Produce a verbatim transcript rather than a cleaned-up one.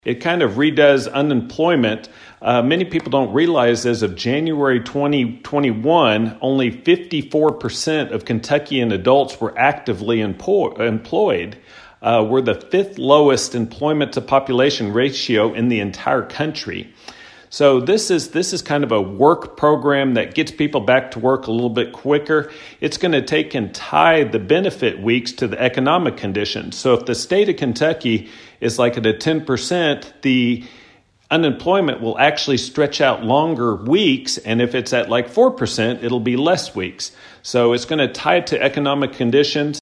It kind of redoes unemployment. Uh, many people don't realize as of January twenty twenty-one, only fifty-four percent of Kentuckian adults were actively empo- employed. Uh, we're the fifth lowest employment to population ratio in the entire country. So this is this is kind of a work program that gets people back to work a little bit quicker. It's going to take and tie the benefit weeks to the economic conditions. So if the state of Kentucky is like at a ten percent, the unemployment will actually stretch out longer weeks. And if it's at like four percent, it'll be less weeks. So it's going to tie it to economic conditions.